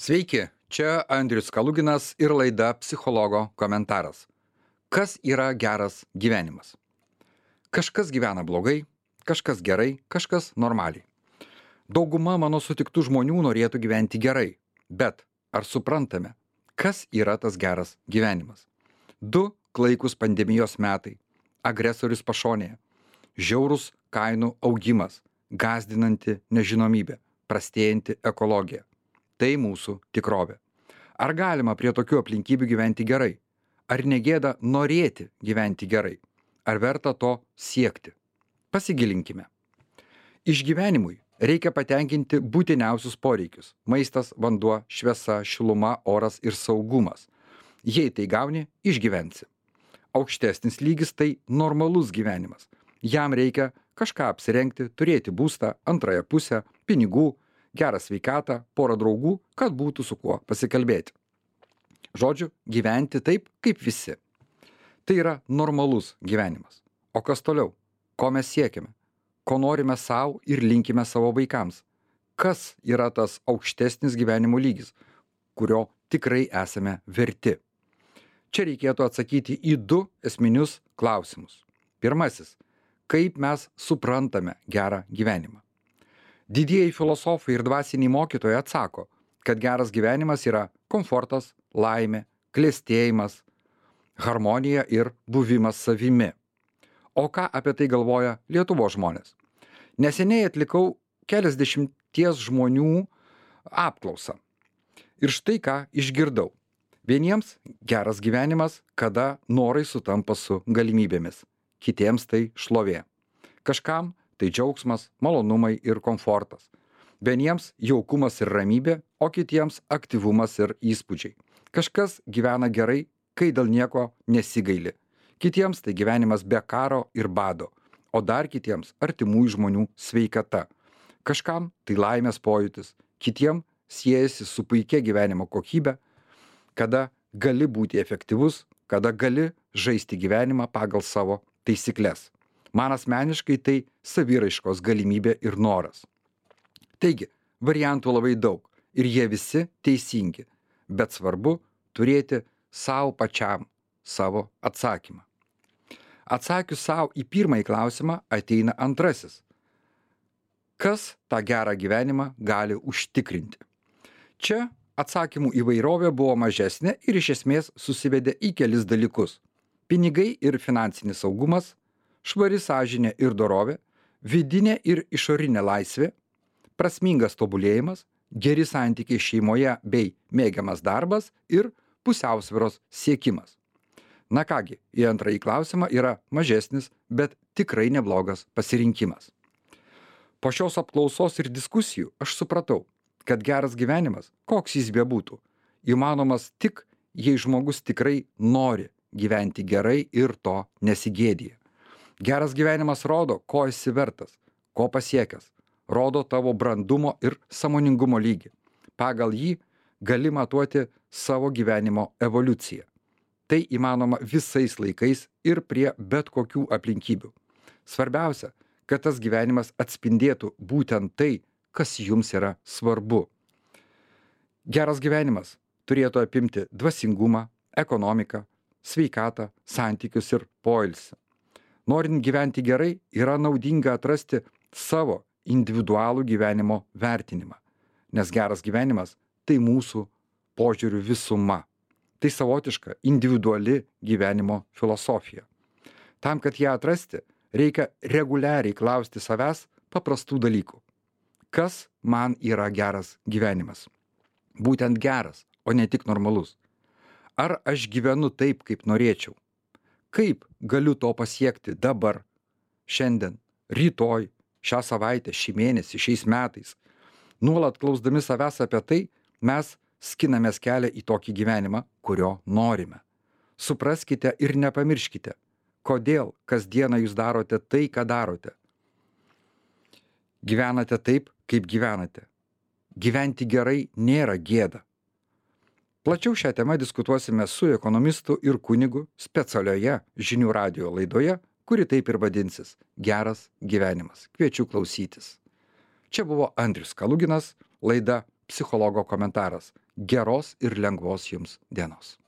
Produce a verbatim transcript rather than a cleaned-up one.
Sveiki, čia Andrius Kaluginas ir laida Psichologo komentaras. Kas yra geras gyvenimas? Kažkas gyvena blogai, kažkas gerai, kažkas normaliai. Dauguma mano sutiktų žmonių norėtų gyventi gerai, bet ar suprantame, kas yra tas geras gyvenimas? Du klaikus pandemijos metai, agresorius pašonėje, žiaurus kainų augimas, gąsdinanti nežinomybė, prastėjanti ekologija. Tai mūsų tikrovė. Ar galima prie tokių aplinkybių gyventi gerai? Ar negėda norėti gyventi gerai? Ar verta to siekti? Pasigilinkime. Išgyvenimui reikia patenkinti būtiniausius poreikius – maistas, vanduo, šviesa, šiluma, oras ir saugumas. Jei tai gauni, išgyvensi. Aukštesnis lygis tai normalus gyvenimas. Jam reikia kažką apsirengti, turėti būstą, antrąją pusę, pinigų, gerą sveikatą, porą draugų, kad būtų su kuo pasikalbėti. Žodžiu, gyventi taip, kaip visi. Tai yra normalus gyvenimas. O kas toliau? Ko mes siekiame? Ko norime savo ir linkime savo vaikams? Kas yra tas aukštesnis gyvenimo lygis, kurio tikrai esame verti? Čia reikėtų atsakyti į du esminius klausimus. Pirmasis. Kaip mes suprantame gerą gyvenimą? Didieji filosofai ir dvasiniai mokytojai atsako, kad geras gyvenimas yra komfortas, laimė, klestėjimas, harmonija ir buvimas savimi. O ką apie tai galvoja Lietuvos žmonės? Neseniai atlikau keliasdešimties žmonių apklausą. Ir štai ką išgirdau. Vieniems geras gyvenimas, kada norai sutampa su galimybėmis. Kitiems tai šlovė. Kažkam tai džiaugsmas, malonumai ir komfortas. Vieniems jaukumas ir ramybė, o kitiems aktyvumas ir įspūdžiai. Kažkas gyvena gerai, kai dėl nieko nesigaili. Kitiems tai gyvenimas be karo ir bado, o dar kitiems artimųjų žmonių sveikata. Kažkam tai laimės pojūtis, kitiems siejasi su puikia gyvenimo kokybė, kada gali būti efektyvus, kada gali žaisti gyvenimą pagal savo taisykles. Man asmeniškai tai saviraiškos galimybė ir noras. Taigi, variantų labai daug ir jie visi teisingi, bet svarbu turėti savo pačiam savo atsakymą. Atsakius savo į pirmąjį klausimą ateina antrasis. Kas tą gerą gyvenimą gali užtikrinti? Čia atsakymų įvairovė buvo mažesnė ir iš esmės susivedė į kelis dalykus. Pinigai ir finansinis saugumas, švari sąžinė ir dorovė, vidinė ir išorinė laisvė, prasmingas tobulėjimas, geri santykiai šeimoje bei mėgiamas darbas ir pusiausvyros siekimas. Na kągi, į antrąjį klausimą yra mažesnis, bet tikrai neblogas pasirinkimas. Po šios apklausos ir diskusijų aš supratau, kad geras gyvenimas, koks jis bebūtų, įmanomas tik, jei žmogus tikrai nori gyventi gerai ir to nesigėdija. Geras gyvenimas rodo, ko esi vertas, ko pasiekęs, rodo tavo brandumo ir sąmoningumo lygį. Pagal jį gali matuoti savo gyvenimo evoliuciją. Tai įmanoma visais laikais ir prie bet kokių aplinkybių. Svarbiausia, kad tas gyvenimas atspindėtų būtent tai, kas jums yra svarbu. Geras gyvenimas turėtų apimti dvasingumą, ekonomiką, sveikatą, santykius ir poilsį. Norint gyventi gerai, yra naudinga atrasti savo individualų gyvenimo vertinimą, nes geras gyvenimas tai mūsų požiūrių visuma. Tai savotiška individuali gyvenimo filosofija. Tam, kad ją atrasti, reikia reguliariai klausti savęs paprastų dalykų. Kas man yra geras gyvenimas? Būtent geras, o ne tik normalus. Ar aš gyvenu taip, kaip norėčiau? Kaip galiu to pasiekti dabar, šiandien, rytoj, šią savaitę, šį mėnesį, šiais metais? Nuolat klausdami savęs apie tai, mes skinamės kelią į tokį gyvenimą, kurio norime. Supraskite ir nepamirškite, kodėl kasdieną jūs darote tai, ką darote. Gyvenate taip, kaip gyvenate. Gyventi gerai nėra gėda. Plačiau šią temą diskutuosime su ekonomistu ir kunigu specialioje žinių radijo laidoje, kuri taip ir vadinsis Geras gyvenimas. Kviečiu klausytis. Čia buvo Andrius Kaluginas, laida Psichologo komentaras. Geros ir lengvos jums dienos.